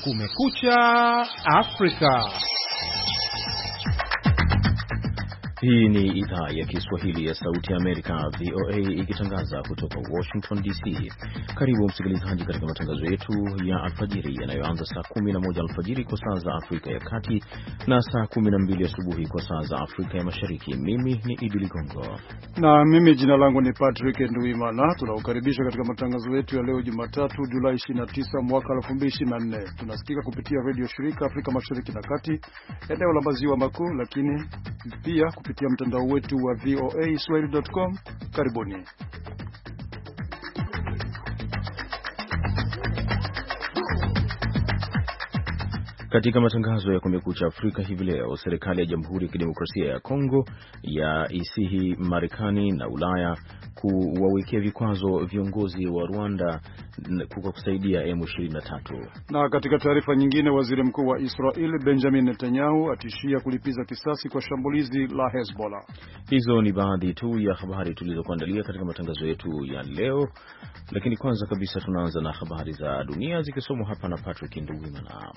Kumekucha Afrika. Hii ni idhaa ya Kiswahili ya Sauti ya Amerika, VOA, ikitangaza kutoka Washington DC. Karibu msikilizaji katika matangazo yetu ya alfajiri yanayoanza saa 11 alfajiri kwa saa za Afrika ya Kati na saa 12 asubuhi kwa saa za Afrika ya Mashariki. Mimi ni Idi Ligongo na mimi jina langu ni Patrick Nduimana. Tunakukaribisha katika matangazo yetu ya leo Jumatatu Julai 29 mwaka 2024. Tunasikika kupitia radio shirika Afrika Mashariki na Kati, eneo la maziwa makuu, lakini pia kupitia mtandao wetu wa voaswahili.com. Karibuni. Katika matangazo ya Kumekucha Afrika hivi leo, serikali ya Jamhuri ya Kidemokrasia ya Kongo ya isihi Marekani na Ulaya kuwawekea vikwazo viongozi wa Rwanda kwa kusaidia M23. Na katika taarifa nyingine, waziri mkuu wa Israel Benjamin Netanyahu atishia kulipiza kisasi kwa shambulizi la Hezbollah. Hizo ni baadhi tu ya habari tulizokuandalia katika matangazo yetu ya leo, lakini kwanza kabisa tunaanza na habari za dunia zikisomwa hapa na Patrick Nduwimana.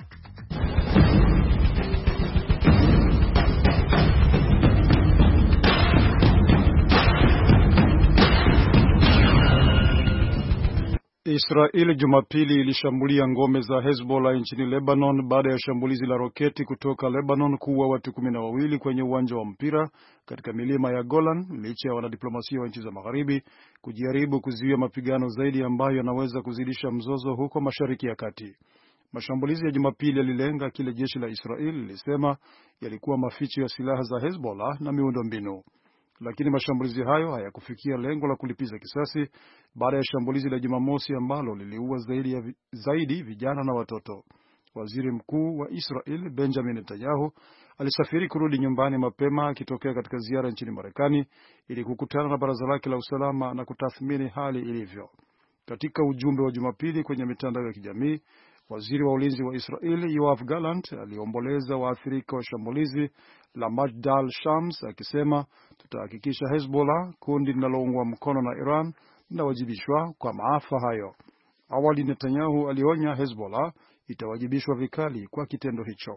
Israeli Jumapili ilishambulia ngome za Hezbollah nchini Lebanon baada ya shambulizi la roketi kutoka Lebanon kuua watu 12 kwenye uwanja wa mpira katika milima ya Golan, licha ya wanadiplomasia wa nchi za Magharibi kujaribu kuzuia mapigano zaidi ambayo yanaweza kuzidisha mzozo huko Mashariki ya Kati. Mashambulizi ya Jumapili yalilenga kile jeshi la Israeli lilisema yalikuwa maficho ya silaha za Hezbollah na miundombinu. Lakini mashambulizi hayo hayakufikia lengo la kulipiza kisasi baada ya shambulizi la Jumamosi ambalo liliua zaidi vijana na watoto. Waziri mkuu wa Israel Benjamin Netanyahu alisafiri kurudi nyumbani mapema akitokea katika ziara nchini Marekani ili kukutana na baraza lake la usalama na kutathmini hali ilivyo. Katika ujumbe wa Jumapili kwenye mitandao ya kijamii, waziri wa ulinzi wa Israel Yoav Gallant aliomboleza waathirika wa shambulizi la Majdal Shams akisema, tutahakikisha Hezbollah, kundi linaloungwa mkono na Iran, linawajibishwa kwa maafa hayo. Awali Netanyahu alionya Hezbollah itawajibishwa vikali kwa kitendo hicho.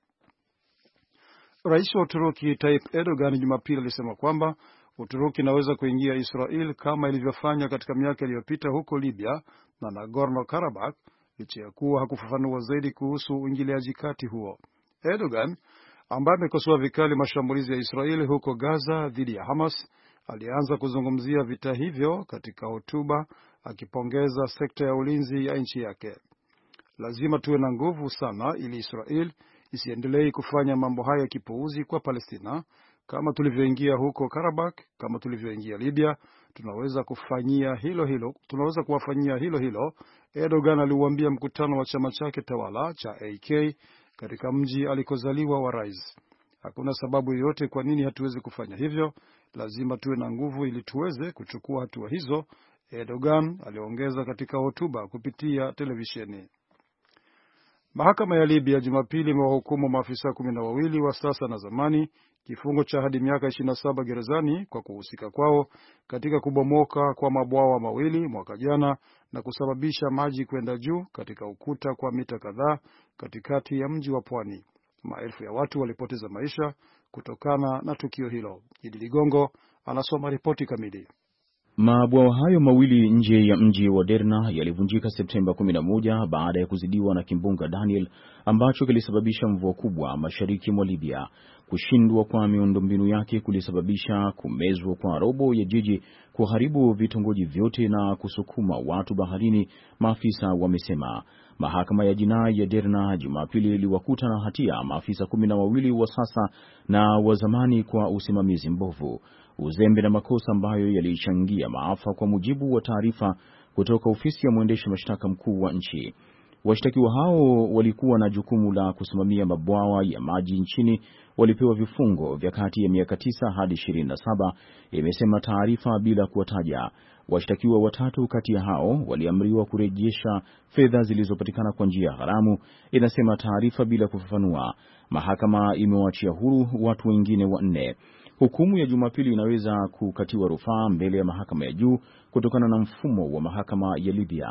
Rais wa Uturuki Tayyip Erdogan Jumapili alisema kwamba Uturuki inaweza kuingia Israel kama ilivyofanya katika miaka iliyopita huko Libya na Nagorno-Karabakh, licha ya kuwa hakufafanua zaidi kuhusu uingiliaji kati huo. Erdogan, ambaye amekosoa vikali mashambulizi ya Israeli huko Gaza dhidi ya Hamas, alianza kuzungumzia vita hivyo katika hotuba akipongeza sekta ya ulinzi ya nchi yake. Lazima tuwe na nguvu sana ili Israel isiendelee kufanya mambo haya kipuuzi kwa Palestina. Kama tulivyoingia huko Karabakh, kama tulivyoingia Libya, tunaweza kuwafanyia hilo hilo, Erdogan aliuambia mkutano wa chama chake tawala cha AK katika mji alikozaliwa wa Rais. Hakuna sababu yoyote kwa nini hatuwezi kufanya hivyo. Lazima tuwe na nguvu ili tuweze kuchukua hatua hizo, Erdogan aliongeza katika hotuba kupitia televisheni. Mahakama ya Libya Jumapili imewahukumu maafisa 12 wa sasa na zamani kifungo cha hadi miaka 27 gerezani kwa kuhusika kwao katika kubomoka kwa mabwawa mawili mwaka jana na kusababisha maji kwenda juu katika ukuta kwa mita kadhaa katikati ya mji wa pwani. Maelfu ya watu walipoteza maisha kutokana na tukio hilo. Idi Ligongo anasoma ripoti kamili. Mabwawa hayo mawili nje ya mji wa Derna yalivunjika Septemba 11 baada ya kuzidiwa na kimbunga Daniel ambacho kilisababisha mvua kubwa mashariki mwa Libya. Kushindwa kwa miundombinu yake kulisababisha kumezwa kwa robo ya jiji, kuharibu vitongoji vyote na kusukuma watu baharini, maafisa wamesema. Mahakama ya jinai ya Derna Jumapili iliwakuta na hatia maafisa 12 wa sasa na wa zamani kwa usimamizi mbovu, uzembe na makosa ambayo yalichangia maafa, kwa mujibu wa taarifa kutoka ofisi ya mwendesha mashtaka mkuu wa nchi. Washtakiwa hao walikuwa na jukumu la kusimamia mabwawa ya maji nchini, walipewa vifungo vya kati ya miaka 9 hadi 27, imesema taarifa bila kuwataja. Washtakiwa 3 kati ya hao waliamriwa kurejesha fedha zilizopatikana kwa njia haramu, inasema taarifa bila kufafanua. Mahakama imewaachia huru watu wengine 4. Hukumu ya Jumapili inaweza kukatiwa rufaa mbele ya mahakama ya juu kutokana na mfumo wa mahakama ya Libya.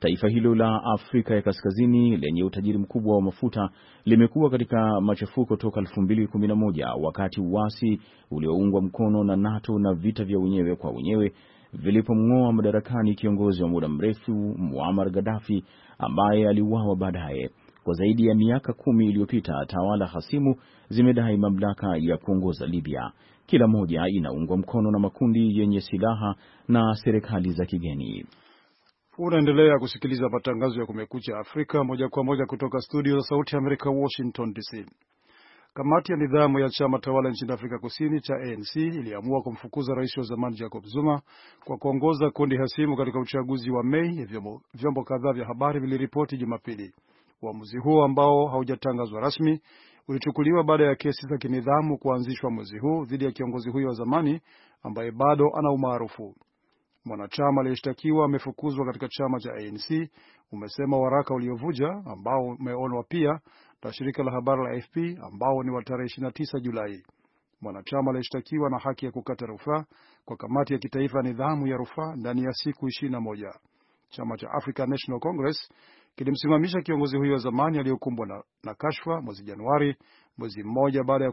Taifa hilo la Afrika ya Kaskazini lenye utajiri mkubwa wa mafuta limekuwa katika machafuko toka 2011 wakati uasi ulioungwa mkono na NATO na vita vya wenyewe kwa wenyewe vilipomng'oa madarakani kiongozi wa muda mrefu Muammar Gaddafi ambaye aliuawa baadaye. Kwa zaidi ya miaka 10 iliyopita, tawala hasimu zimedai mamlaka ya kuongoza Libya. Kila moja inaungwa mkono na makundi yenye silaha na serikali za kigeni. Unaendelea kusikiliza matangazo ya Kumekucha Afrika moja kwa moja kutoka studio za Sauti ya Amerika, Washington DC. Kamati ya nidhamu ya chama tawala nchini Afrika Kusini cha ANC iliamua kumfukuza rais wa zamani Jacob Zuma kwa kuongoza kundi hasimu katika uchaguzi wa Mei, vyombo kadhaa vya habari viliripoti Jumapili. Uamuzi huo ambao haujatangazwa rasmi ulichukuliwa baada ya kesi za kinidhamu kuanzishwa mwezi huu dhidi ya kiongozi huyo wa zamani ambaye bado ana umaarufu. Mwanachama aliyeshtakiwa amefukuzwa katika chama cha ANC, umesema waraka uliovuja ambao umeonwa pia na shirika la habari la AFP ambao ni wa tarehe 29 Julai. Mwanachama aliyeshtakiwa na haki ya kukata rufaa kwa kamati ya kitaifa ya nidhamu ya rufaa ndani ya siku 21. Chama cha African National Congress kilimsimamisha kiongozi huyo wa zamani aliyokumbwa na kashfa mwezi Januari, mwezi mmoja baada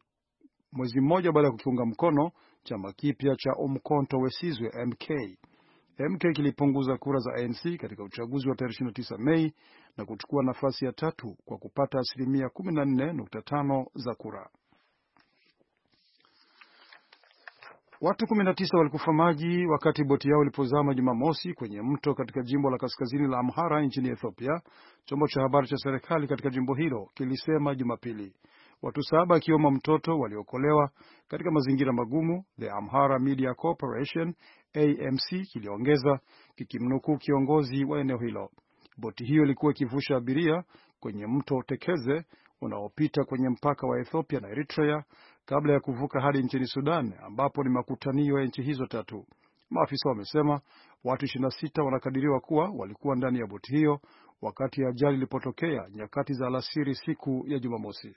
ya kukiunga mkono chama kipya cha Umkhonto we Sizwe MK kilipunguza kura za ANC katika uchaguzi wa tarehe 29 Mei na kuchukua nafasi ya 3 kwa kupata 14.5% za kura. Watu 19 walikufa maji wakati boti yao ilipozama Jumamosi kwenye mto katika jimbo la kaskazini la Amhara nchini Ethiopia, chombo cha habari cha serikali katika jimbo hilo kilisema Jumapili. Watu 7 akiwemo mtoto waliokolewa katika mazingira magumu, The Amhara Media Corporation AMC kiliongeza, kikimnukuu kiongozi wa eneo hilo. Boti hiyo ilikuwa ikivusha abiria kwenye mto Tekeze unaopita kwenye mpaka wa Ethiopia na Eritrea kabla ya kuvuka hadi nchini Sudan ambapo ni makutanio ya nchi hizo tatu. Maafisa wamesema watu 26 wanakadiriwa kuwa walikuwa ndani ya boti hiyo wakati ajali ilipotokea nyakati za alasiri siku ya Jumamosi.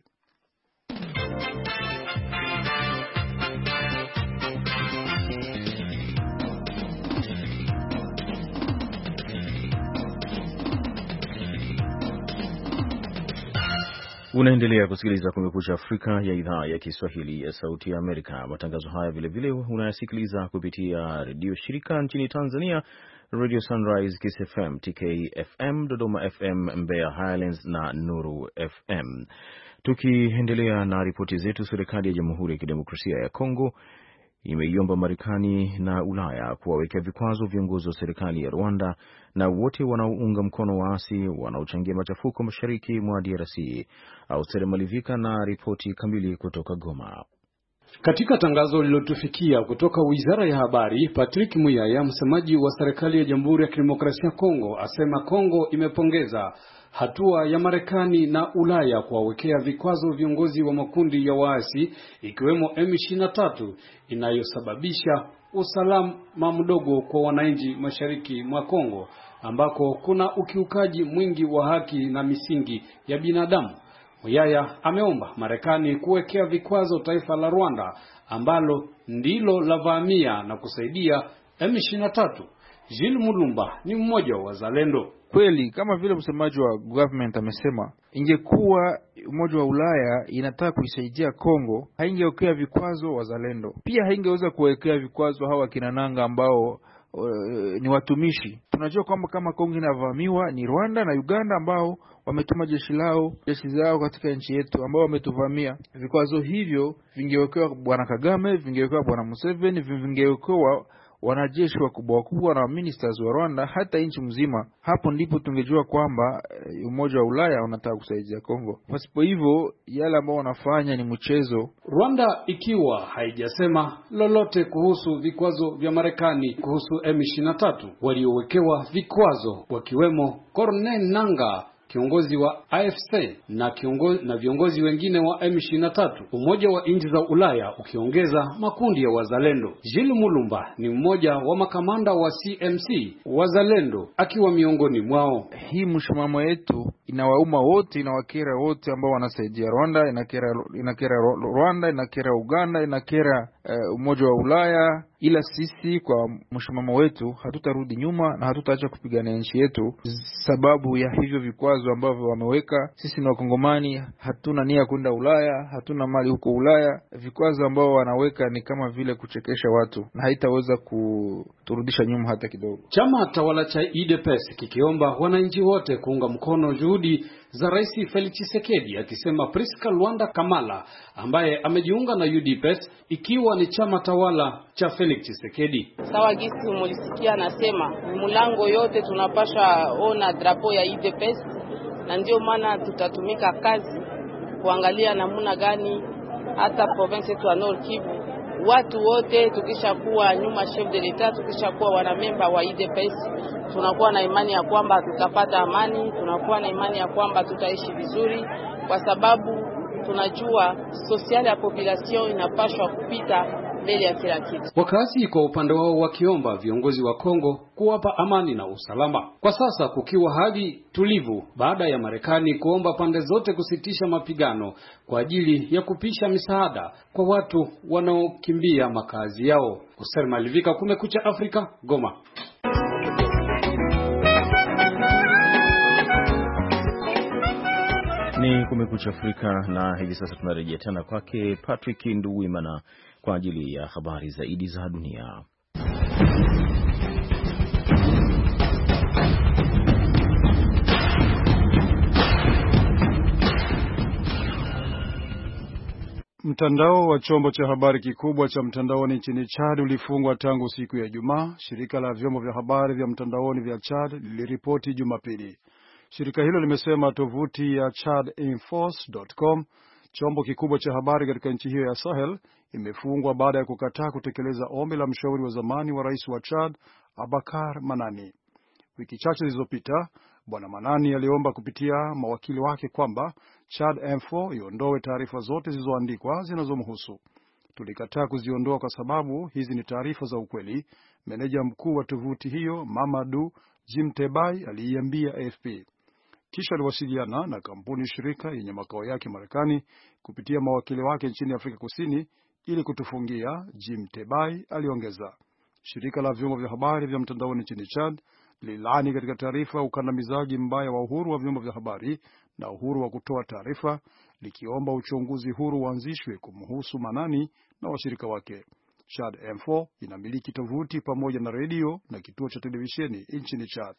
Unaendelea kusikiliza Kumekucha Afrika ya idhaa ya Kiswahili ya Sauti ya Amerika. Matangazo haya vilevile unayasikiliza kupitia redio shirika nchini Tanzania, Radio Sunrise, Kiss FM, TKFM, Dodoma FM, Mbeya Highlands na Nuru FM. Tukiendelea na ripoti zetu, serikali ya Jamhuri ya Kidemokrasia ya Kongo imeiomba Marekani na Ulaya kuwawekea vikwazo viongozi wa serikali ya Rwanda na wote wanaounga mkono waasi wanaochangia machafuko mashariki mwa DRC. Austere Malivika na ripoti kamili kutoka Goma. Katika tangazo lililotufikia kutoka Wizara ya Habari, Patrick Muyaya, msemaji wa serikali ya Jamhuri ya Kidemokrasia ya Kongo, asema Kongo imepongeza hatua ya Marekani na Ulaya kuwawekea vikwazo viongozi wa makundi ya waasi ikiwemo M23 inayosababisha usalama mdogo kwa wananchi mashariki mwa Kongo ambako kuna ukiukaji mwingi wa haki na misingi ya binadamu. Muyaya ameomba Marekani kuwekea vikwazo taifa la Rwanda ambalo ndilo lavamia na kusaidia M23. Jules Mulumba ni mmoja wa wazalendo. Kweli kama vile msemaji wa government amesema, ingekuwa Umoja wa Ulaya inataka kuisaidia Kongo, haingewekea vikwazo wazalendo. Pia haingeweza kuwekea vikwazo hawa kina nanga ambao ni watumishi. Tunajua kwamba kama Kongo inavamiwa ni Rwanda na Uganda ambao wametuma jeshi zao katika nchi yetu ambao wametuvamia. Vikwazo hivyo vingewekewa Bwana Kagame, vingewekewa Bwana Museveni, vingewekewa wanajeshi wakubwa na ministers wa Rwanda, hata nchi mzima. Hapo ndipo tungejua kwamba Umoja wa Ulaya unataka kusaidia Kongo. Pasipo hivyo yale ambao wanafanya ni mchezo. Rwanda ikiwa haijasema lolote kuhusu vikwazo vya Marekani kuhusu M23 waliowekewa vikwazo, wakiwemo Corneille Nangaa, kiongozi wa AFC na viongozi wengine wa M23. Umoja wa nchi za Ulaya ukiongeza makundi ya wazalendo. Jules Mulumba ni mmoja wa makamanda wa CMC wazalendo akiwa miongoni mwao. Hii mshimamo yetu inawauma wote, inawakera wote ambao wanasaidia Rwanda, inakera Rwanda, inakera Uganda, inakera Umoja wa Ulaya, ila sisi kwa msimamo wetu hatutarudi nyuma na hatutaacha kupigania nchi yetu sababu ya hivyo vikwazo ambavyo wameweka. Sisi ni Wakongomani, hatuna nia kwenda Ulaya, hatuna mali huko Ulaya. Vikwazo ambao wanaweka ni kama vile kuchekesha watu na haitaweza kuturudisha nyuma hata kidogo. Chama tawala cha UDPS kikiomba wananchi wote kuunga mkono juhudi za Rais Felix Tshisekedi, akisema Priska Luanda Kamala ambaye amejiunga na UDPS ikiwa ni chama tawala cha Felix Tshisekedi. Sawa gisi mulisikia anasema mlango yote tunapasha ona drapo ya UDPS, na ndio maana tutatumika kazi kuangalia namna gani hata province yetu ya Nord Kivu watu wote tukishakuwa nyuma chef de l'etat, tukishakuwa wanamemba wa UDPS, tunakuwa na imani ya kwamba tutapata amani, tunakuwa na imani ya kwamba tutaishi vizuri, kwa sababu tunajua social ya population inapaswa kupita mbele ya kila kitu. Wakazi kwa upande wao wakiomba viongozi wa Kongo kuwapa amani na usalama. Kwa sasa kukiwa hali tulivu baada ya Marekani kuomba pande zote kusitisha mapigano kwa ajili ya kupisha misaada kwa watu wanaokimbia makazi yao. Oser Malivika, Kumekucha Afrika, Goma. Ni Kumekucha Afrika, na hivi sasa tunarejea tena kwake Patrick Nduwimana kwa ajili ya habari zaidi za dunia. Mtandao wa chombo cha habari kikubwa cha mtandaoni nchini Chad ulifungwa tangu siku ya Ijumaa, shirika la vyombo vya habari vya mtandaoni vya Chad liliripoti Jumapili. Shirika hilo limesema tovuti ya chadinforce.com, chombo kikubwa cha habari katika nchi hiyo ya Sahel, imefungwa baada ya kukataa kutekeleza ombi la mshauri wa zamani wa rais wa Chad, Abakar Manani. Wiki chache zilizopita, Bwana Manani aliomba kupitia mawakili wake kwamba Chad Info iondoe taarifa zote zilizoandikwa zinazomhusu. Tulikataa kuziondoa kwa sababu hizi ni taarifa za ukweli, meneja mkuu wa tovuti hiyo Mamadou Jimtebai aliiambia AFP. Kisha aliwasiliana na kampuni shirika yenye makao yake Marekani kupitia mawakili wake nchini Afrika Kusini ili kutufungia, Jimtebai aliongeza. Shirika la vyombo vya habari vya mtandaoni nchini Chad lilani katika taarifa ukandamizaji mbaya wa uhuru wa vyombo vya habari na uhuru wa kutoa taarifa, likiomba uchunguzi huru uanzishwe kumhusu Manani na washirika wake. Chad Info inamiliki tovuti pamoja na redio na kituo cha televisheni nchini Chad.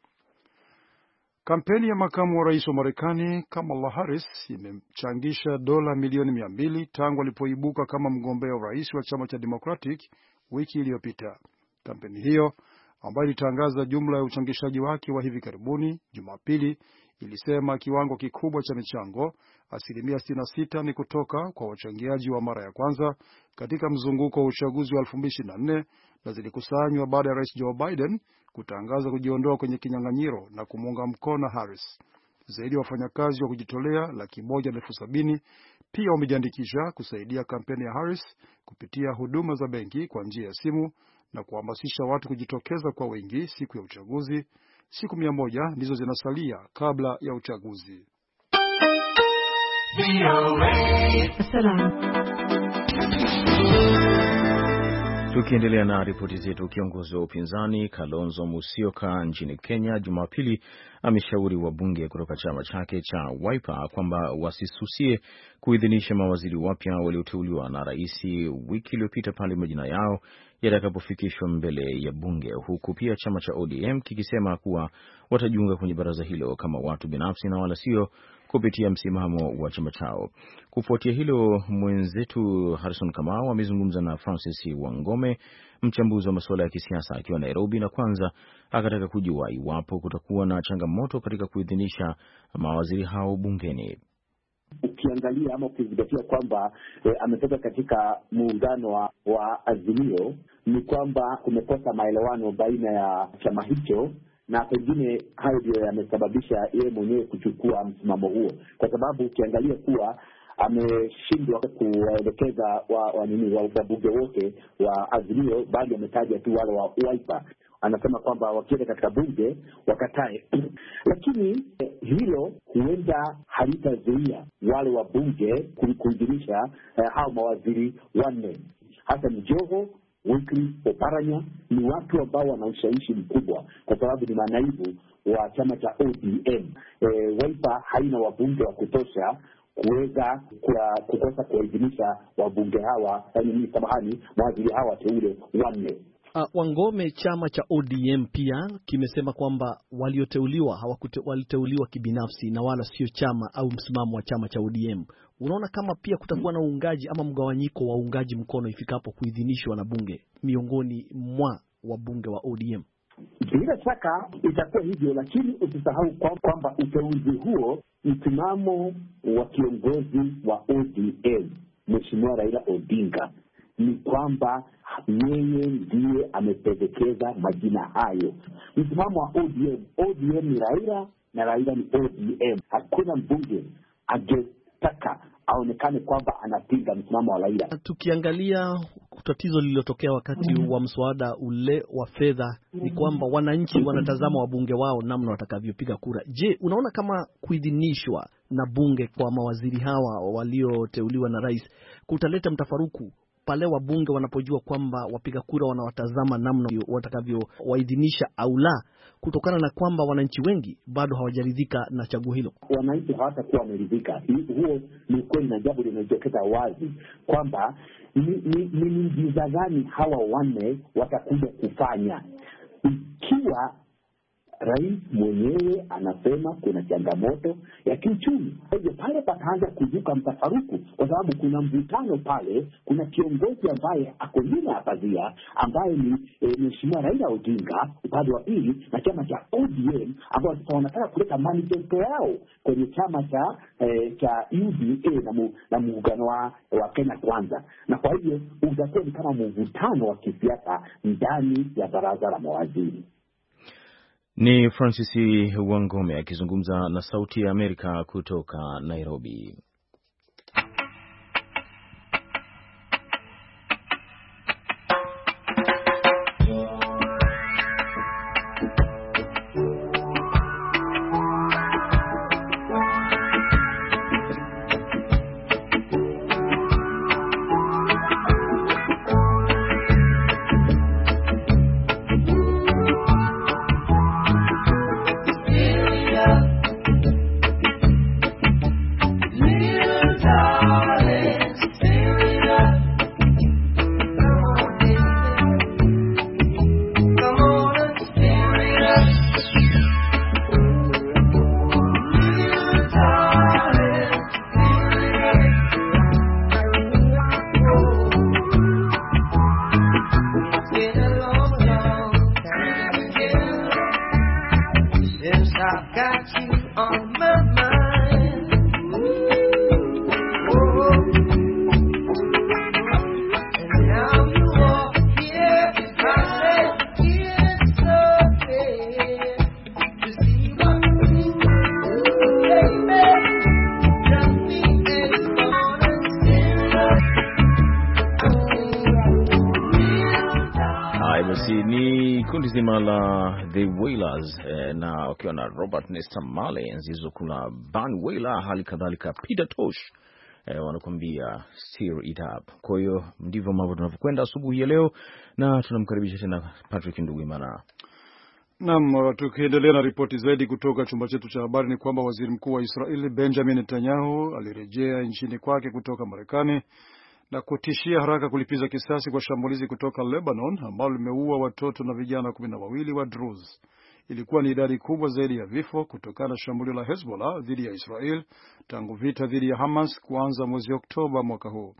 Kampeni ya makamu wa rais wa Marekani Kamala Harris imechangisha dola milioni 200 tangu alipoibuka kama mgombea wa rais wa chama cha Democratic wiki iliyopita. Kampeni hiyo ambayo ilitangaza jumla ya uchangishaji wake wa hivi karibuni Jumapili ilisema kiwango kikubwa cha michango, 66%, ni kutoka kwa wachangiaji wa mara ya kwanza katika mzunguko wa uchaguzi wa 2024 na zilikusanywa baada ya Rais Joe Biden kutangaza kujiondoa kwenye kinyang'anyiro na kumuunga mkono Harris. Zaidi ya wafanyakazi wa kujitolea 170,000 pia wamejiandikisha kusaidia kampeni ya Harris kupitia huduma za benki kwa njia ya simu na kuhamasisha watu kujitokeza kwa wingi siku ya uchaguzi. Siku 100 ndizo zinasalia kabla ya uchaguzi. Tukiendelea na ripoti zetu, kiongozi wa upinzani Kalonzo Musyoka nchini Kenya Jumapili ameshauri wabunge kutoka chama chake cha Wiper kwamba wasisusie kuidhinisha mawaziri wapya walioteuliwa na rais wiki iliyopita pale majina yao yatakapofikishwa mbele ya bunge, huku pia chama cha ODM kikisema kuwa watajiunga kwenye baraza hilo kama watu binafsi na wala sio kupitia msimamo wa chama chao. Kufuatia hilo, mwenzetu Harrison Kamau amezungumza na Francis Wangome, mchambuzi wa masuala ya kisiasa akiwa Nairobi, na kwanza akataka kujua iwapo kutakuwa na changamoto katika kuidhinisha mawaziri hao bungeni. Ukiangalia ama ukizingatia kwamba ametoka katika muungano wa Azimio, ni kwamba kumekosa maelewano baina ya chama hicho, na pengine hayo ndio yamesababisha yeye mwenyewe kuchukua msimamo huo, kwa sababu ukiangalia kuwa ameshindwa kuwaelekeza wabunge wote wa Azimio, bali ametaja tu wale wa Wiper. Anasema kwamba wakienda katika bunge wakatae. Lakini hilo huenda halitazuia wale wa bunge kuidhinisha hao mawaziri wanne. Hassan Joho, Wycliffe Oparanya ni watu ambao wana ushawishi mkubwa kwa sababu ni manaibu wa chama cha ODM. Wiper haina wabunge wa kutosha kuweza kukosa kuidhinisha wabunge hawa, mawaziri hawa teule wanne. Wangome, chama cha ODM pia kimesema kwamba walioteuliwa waliteuliwa kibinafsi na wala sio chama au msimamo wa chama cha ODM. Unaona kama pia kutakuwa na uungaji ama mgawanyiko wa uungaji mkono ifikapo kuidhinishwa na bunge miongoni mwa wabunge wa ODM? Bila shaka itakuwa hivyo, lakini usisahau kwamba uteuzi huo, msimamo wa kiongozi wa ODM Mheshimiwa Raila Odinga ni kwamba yeye ndiye amependekeza majina hayo. Msimamo wa ODM ni Raila na Raila ni ODM. Hakuna mbunge angetaka aonekane kwamba anapinga msimamo wa Raila. Tukiangalia tatizo lililotokea wakati wa mswada ule wa fedha ni kwamba wananchi wanatazama wabunge wao namna watakavyopiga kura. Je, unaona kama kuidhinishwa na bunge kwa mawaziri hawa walioteuliwa na rais kutaleta mtafaruku pale wabunge wanapojua kwamba wapiga kura wanawatazama namna watakavyowaidhinisha au la, kutokana na kwamba wananchi wengi bado hawajaridhika na chaguo hilo? Wananchi hawatakuwa wameridhika. Huo ni kweli, na jambo linajitokeza wazi kwamba ni mjiza gani hawa wanne watakuja kufanya ikiwa rais mwenyewe anasema kuna changamoto ya kiuchumi. Hivyo pale pataanza kuzuka mtafaruku kwa sababu kuna mvutano pale. Kuna kiongozi ambaye ako nyuma ya pazia ambaye ni Mheshimiwa Raila Odinga upande wa pili, na chama cha ODM ambao wanataka kuleta manifesto yao kwenye chama cha UDA na muungano wa Kenya Kwanza. Na kwa hivyo utakuwa ni kama mvutano wa kisiasa ndani ya baraza la mawaziri. Ni Francis Wangome akizungumza na Sauti ya Amerika kutoka Nairobi. Ni kundi zima la The Wailers na wakiwa na Robert Nesta Marley, Nzizo, kuna Van Wailer, hali kadhalika Peter Tosh wanakuambia Stir It Up. Kwa hiyo ndivyo mambo tunavyokwenda asubuhi ya leo, na tunamkaribisha tena Patrick Nduwimana. Naam, tukiendelea na ripoti zaidi kutoka chumba chetu cha habari ni kwamba waziri mkuu wa Israeli Benjamin Netanyahu alirejea nchini kwake kutoka Marekani na kutishia haraka kulipiza kisasi kwa shambulizi kutoka Lebanon ambalo limeua watoto na vijana 12 wa Druze. Ilikuwa ni idadi kubwa zaidi ya vifo kutokana na shambulio la Hezbollah dhidi ya Israel tangu vita dhidi ya Hamas kuanza mwezi Oktoba mwaka huu.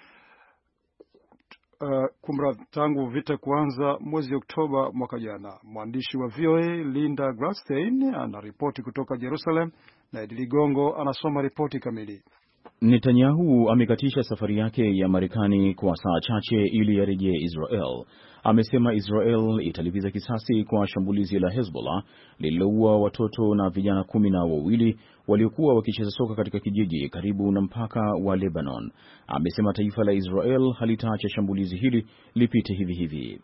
Tangu vita kuanza mwezi Oktoba mwaka jana. Mwandishi wa VOA Linda Gradstein anaripoti kutoka Jerusalem na Edili Gongo anasoma ripoti kamili. Netanyahu amekatisha safari yake ya Marekani kwa saa chache ili arejee Israel. Amesema Israel italipiza kisasi kwa shambulizi la Hezbollah lililoua watoto na vijana 12 waliokuwa wakicheza soka katika kijiji karibu na mpaka wa Lebanon. Amesema taifa la Israel halitaacha shambulizi hili lipite hivi hivi.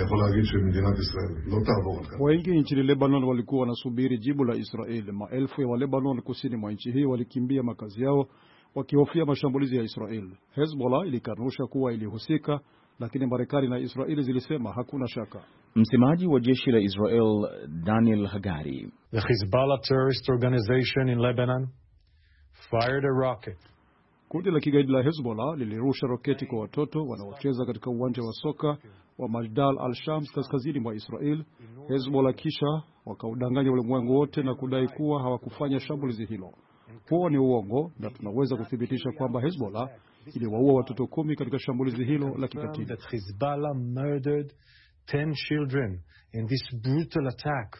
Wengi nchini Lebanon walikuwa wanasubiri jibu la Israel. Maelfu ya wa Lebanon kusini mwa nchi hii walikimbia makazi yao wakihofia mashambulizi ya Israel. Hezbollah ilikanusha kuwa ilihusika lakini Marekani na Israeli zilisema hakuna shaka. Msemaji wa jeshi la Israel Daniel Hagari: The Hezbollah terrorist organization in Lebanon fired a rocket. Kundi la kigaidi la Hezbollah lilirusha roketi kwa watoto wanaocheza katika uwanja wa soka wa Majdal al-Shams kaskazini mwa Israel. Hezbollah kisha wakaudanganya ulimwengu wote na kudai kuwa hawakufanya shambulizi hilo. Huo ni uongo, na tunaweza kuthibitisha kwamba Hezbollah iliwaua watoto 10 katika shambulizi hilo la kikatili. Hezbollah murdered 10 children in this brutal attack.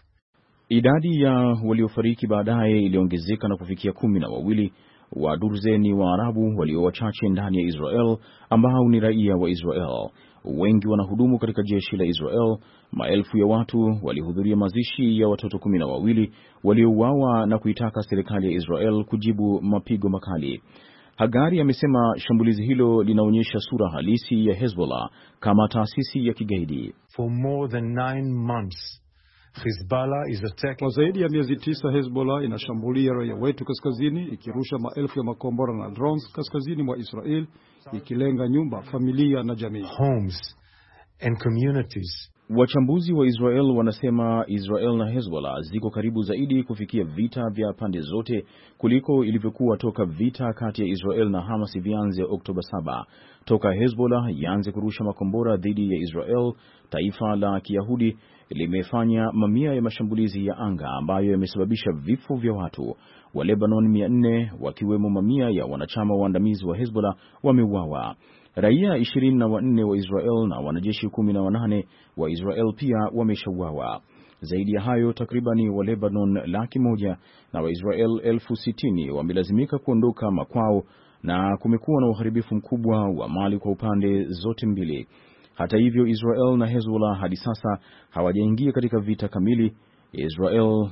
Idadi ya waliofariki baadaye iliongezeka na kufikia 12 wa durzeni wa Arabu walio wachache ndani ya Israel ambao ni raia wa Israel. Wengi wanahudumu katika jeshi la Israel. Maelfu ya watu walihudhuria mazishi ya watoto 12 waliouawa na kuitaka serikali ya Israel kujibu mapigo makali. Hagari amesema shambulizi hilo linaonyesha sura halisi ya Hezbollah kama taasisi ya kigaidi. For more than 9 months, Hezbollah is attacking. Kwa zaidi ya miezi 9 Hezbollah inashambulia raia wetu kaskazini, ikirusha maelfu ya makombora na drones kaskazini mwa Israel, ikilenga nyumba, familia na jamii. Homes and communities. Wachambuzi wa Israel wanasema Israel na Hezbollah ziko karibu zaidi kufikia vita vya pande zote kuliko ilivyokuwa toka vita kati ya Israel na Hamas vianze Oktoba 7. Toka Hezbollah ianze kurusha makombora dhidi ya Israel, taifa la Kiyahudi limefanya mamia ya mashambulizi ya anga ambayo yamesababisha vifo vya watu. Wa Lebanon 400 wakiwemo mamia ya wanachama waandamizi wa Hezbollah wameuawa. Raia 24 wa Israel na wanajeshi 18 wa Israel pia wameshauawa. Zaidi ya hayo, takribani wa Lebanon 100,000 na wa Israel 60,000 wamelazimika kuondoka makwao, na kumekuwa na uharibifu mkubwa wa mali kwa upande zote mbili. Hata hivyo, Israel na Hezbollah hadi sasa hawajaingia katika vita kamili. Israel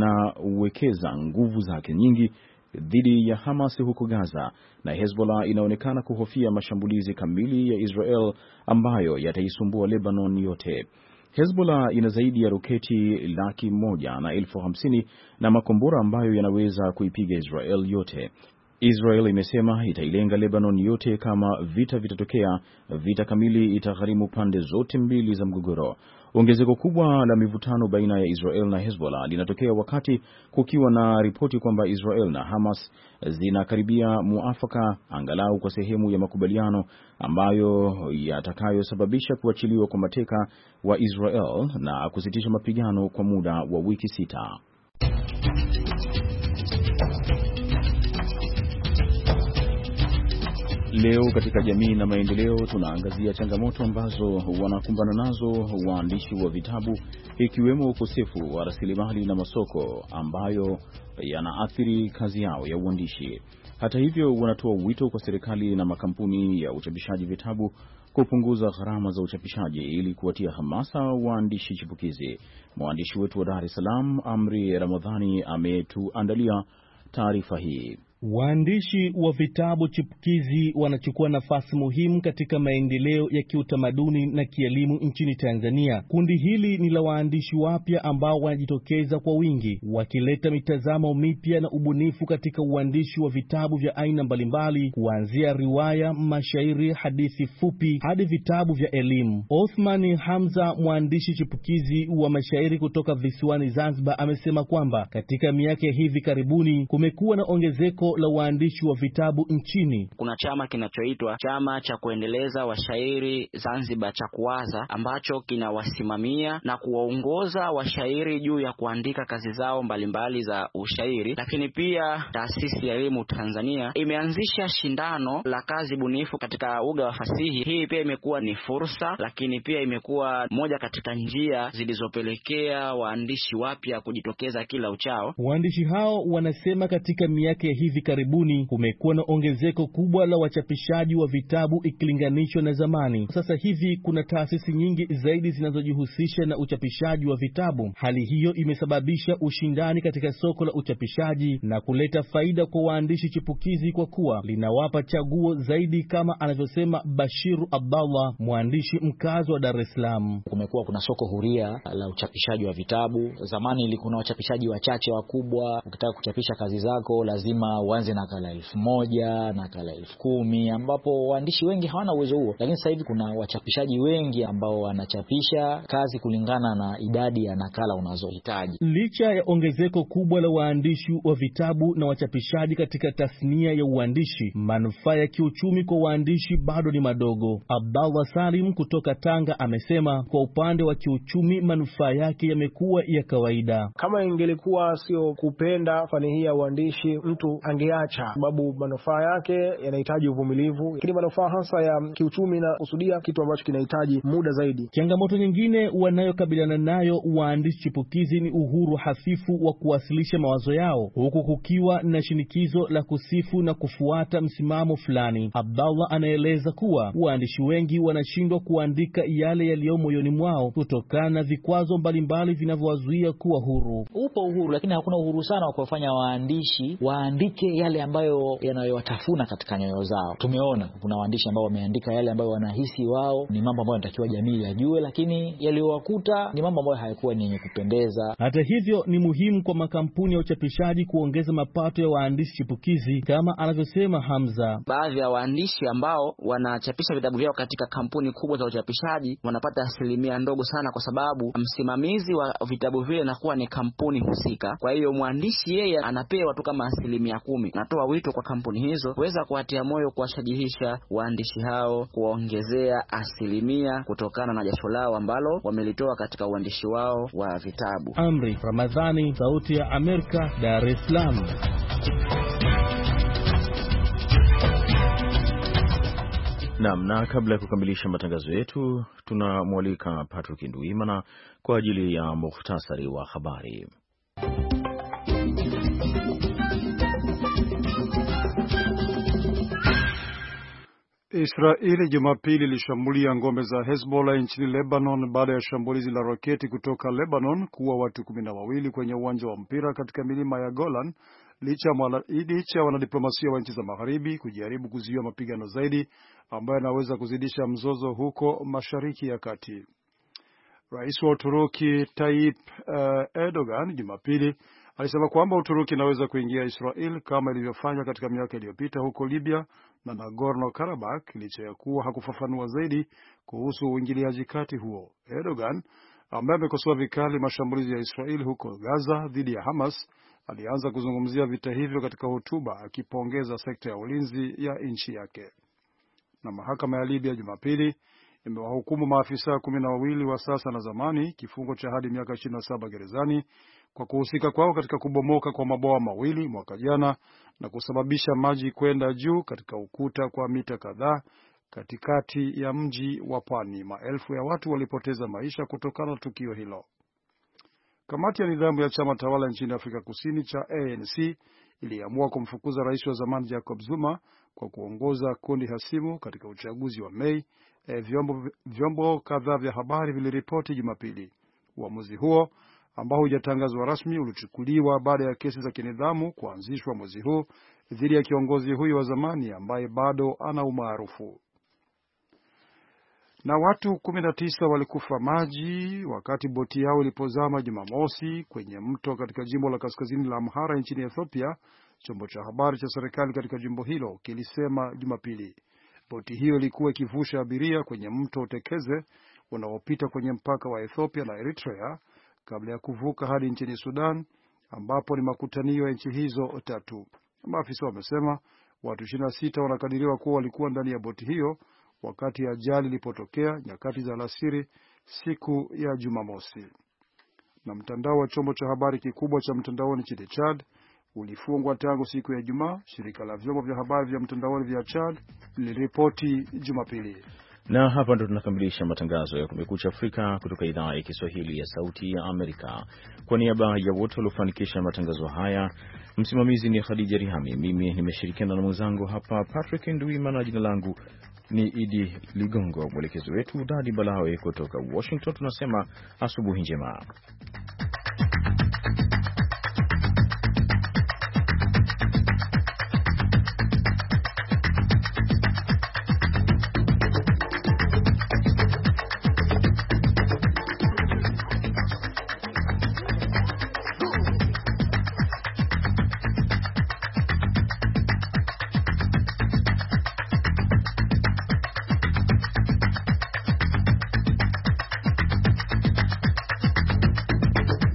inawekeza nguvu zake nyingi dhidi ya Hamas huko Gaza, na Hezbollah inaonekana kuhofia mashambulizi kamili ya Israel ambayo yataisumbua Lebanon yote. Hezbollah ina zaidi ya roketi 150,000 na makombora ambayo yanaweza kuipiga Israel yote. Israel imesema itailenga Lebanon yote kama vita vitatokea. Vita kamili itagharimu pande zote mbili za mgogoro. Ongezeko kubwa la mivutano baina ya Israel na Hezbollah linatokea wakati kukiwa na ripoti kwamba Israel na Hamas zinakaribia muafaka angalau kwa sehemu ya makubaliano ambayo yatakayosababisha kuachiliwa kwa mateka wa Israel na kusitisha mapigano kwa muda wa wiki 6. Leo katika jamii na maendeleo tunaangazia changamoto ambazo wanakumbana nazo waandishi wa vitabu, ikiwemo ukosefu wa rasilimali na masoko ambayo yanaathiri kazi yao ya uandishi. Hata hivyo, wanatoa wito kwa serikali na makampuni ya uchapishaji vitabu kupunguza gharama za uchapishaji ili kuwatia hamasa waandishi chipukizi. Mwandishi wetu wa Dar es Salaam, Amri Ramadhani, ametuandalia taarifa hii. Waandishi wa vitabu chipukizi wanachukua nafasi muhimu katika maendeleo ya kiutamaduni na kielimu nchini Tanzania. Kundi hili ni la waandishi wapya ambao wanajitokeza kwa wingi, wakileta mitazamo mipya na ubunifu katika uandishi wa vitabu vya aina mbalimbali, kuanzia riwaya, mashairi, hadithi fupi hadi vitabu vya elimu. Othman Hamza, mwandishi chipukizi wa mashairi kutoka visiwani Zanzibar, amesema kwamba katika miaka hivi karibuni kumekuwa na ongezeko la waandishi wa vitabu nchini. Kuna chama kinachoitwa Chama cha Kuendeleza Washairi Zanzibar cha Kuwaza, ambacho kinawasimamia na kuwaongoza washairi juu ya kuandika kazi zao mbalimbali za ushairi. Lakini pia Taasisi ya Elimu Tanzania imeanzisha shindano la kazi bunifu katika uga wa fasihi. Hii pia imekuwa ni fursa, lakini pia imekuwa moja katika njia zilizopelekea waandishi wapya kujitokeza kila uchao. Waandishi hao wanasema katika miaka hivi karibuni kumekuwa na ongezeko kubwa la wachapishaji wa vitabu ikilinganishwa na zamani. Sasa hivi kuna taasisi nyingi zaidi zinazojihusisha na uchapishaji wa vitabu. Hali hiyo imesababisha ushindani katika soko la uchapishaji na kuleta faida kwa waandishi chipukizi kwa kuwa linawapa chaguo zaidi, kama anavyosema Bashiru Abdallah, mwandishi mkazi wa Dar es Salaam. Kumekuwa kuna soko huria la uchapishaji wa vitabu. Zamani ilikuwa wachapishaji wachache wakubwa, ukitaka kuchapisha kazi zako lazima uanze nakala 1000, nakala 10,000, ambapo waandishi wengi hawana uwezo huo. Lakini sasa hivi kuna wachapishaji wengi ambao wanachapisha kazi kulingana na idadi ya nakala unazohitaji. Licha ya ongezeko kubwa la waandishi wa vitabu na wachapishaji katika tasnia ya uandishi, manufaa ya kiuchumi kwa waandishi bado ni madogo. Abdallah Salim kutoka Tanga amesema kwa upande wa kiuchumi manufaa yake yamekuwa ya kawaida. Kama ingelikuwa sio kupenda fani hii ya uandishi, mtu angeacha, sababu manufaa yake yanahitaji uvumilivu. Lakini manufaa hasa ya kiuchumi na kusudia kitu ambacho kinahitaji muda zaidi. Changamoto nyingine wanayokabiliana nayo waandishi chipukizi ni uhuru hafifu wa kuwasilisha mawazo yao, huku kukiwa na shinikizo la kusifu na kufuata msimamo fulani. Abdallah anaeleza kuwa waandishi wengi wanashindwa kuandika yale yaliyo moyoni mwao kutokana na vikwazo mbalimbali vinavyowazuia kuwa huru. Upo uhuru, lakini hakuna uhuru sana wa kuwafanya waandishi waandike yale ambayo yanayowatafuna katika nyoyo zao. Tumeona kuna waandishi ambao wameandika yale ambayo wanahisi wao ni mambo ambayo yanatakiwa jamii yajue, lakini yaliyowakuta ni mambo ambayo hayakuwa ni yenye kupendeza. Hata hivyo, ni muhimu kwa makampuni ya uchapishaji kuongeza mapato ya waandishi chipukizi kama anavyosema Hamza. Baadhi ya waandishi ambao wanachapisha vitabu vyao katika kampuni kubwa za uchapishaji wanapata asilimia ndogo sana, kwa sababu msimamizi wa vitabu vile anakuwa ni kampuni husika. Kwa hiyo mwandishi yeye anapewa tu kama asilimia 10. Natoa wito kwa kampuni hizo kuweza kuwatia moyo, kuwashajihisha waandishi hao, kuwaongezea asilimia kutokana na jasho lao ambalo wamelitoa katika uandishi wao wa vitabu. Amri Ramadhani, Sauti ya Amerika, Dar es Salaam. Naam, na kabla ya kukamilisha matangazo yetu, tunamwalika Patrick Nduimana kwa ajili ya muhtasari wa habari. Israeli Jumapili ilishambulia ngome za Hezbollah nchini Lebanon baada ya shambulizi la roketi kutoka Lebanon kuua watu 12 kwenye uwanja wa mpira katika milima ya Golan, licha ya wanadiplomasia wa nchi za magharibi kujaribu kuzuia mapigano zaidi ambayo yanaweza kuzidisha mzozo huko Mashariki ya Kati. Rais wa Uturuki Tayyip Erdogan Jumapili alisema kwamba Uturuki inaweza kuingia Israel kama ilivyofanya katika miaka iliyopita huko Libya na Nagorno-Karabakh, licha ya kuwa hakufafanua zaidi kuhusu uingiliaji kati huo. Erdogan, ambaye amekosoa vikali mashambulizi ya Israel huko Gaza dhidi ya Hamas, alianza kuzungumzia vita hivyo katika hotuba akipongeza sekta ya ulinzi ya nchi yake. Na mahakama ya Libya Jumapili imewahukumu maafisa 12 wa sasa na zamani kifungo cha hadi miaka 27 gerezani kwa kuhusika kwao katika kubomoka kwa mabwawa mawili mwaka jana na kusababisha maji kwenda juu katika ukuta kwa mita kadhaa katikati ya mji wa pwani. Maelfu ya watu walipoteza maisha kutokana na tukio hilo. Kamati ya nidhamu ya chama tawala nchini Afrika Kusini cha ANC iliamua kumfukuza rais wa zamani Jacob Zuma kwa kuongoza kundi hasimu katika uchaguzi wa Mei. Vyombo kadhaa vya habari viliripoti Jumapili. Uamuzi huo ambao hujatangazwa rasmi ulichukuliwa baada ya kesi za kinidhamu kuanzishwa mwezi huu dhidi ya kiongozi huyo wa zamani ambaye bado ana umaarufu. Na watu 19 walikufa maji wakati boti yao ilipozama Jumamosi kwenye mto katika jimbo la kaskazini la Amhara nchini Ethiopia, chombo cha habari cha serikali katika jimbo hilo kilisema Jumapili. Boti hiyo ilikuwa ikivusha abiria kwenye mto Tekeze unaopita kwenye mpaka wa Ethiopia na Eritrea kabla ya kuvuka hadi nchini Sudan, ambapo ni makutanio ya nchi hizo tatu. Maafisa wamesema watu 26 wanakadiriwa kuwa walikuwa ndani ya boti hiyo wakati ajali ilipotokea nyakati za alasiri siku ya Jumamosi. Na mtandao wa chombo cha habari kikubwa cha mtandaoni nchini Chad ulifungwa tangu siku ya Ijumaa, shirika la vyombo vya habari vya mtandaoni vya Chad liliripoti Jumapili. Na hapa ndo tunakamilisha matangazo ya Kumekucha Afrika kutoka idhaa ya Kiswahili ya Sauti ya Amerika. Kwa niaba ya wote waliofanikisha matangazo haya, msimamizi ni Khadija Rihami, mimi nimeshirikiana na mwenzangu hapa Patrick Nduimana, jina langu ni Idi Ligongo, mwelekezi wetu Dadi Balawe kutoka Washington. Tunasema asubuhi njema.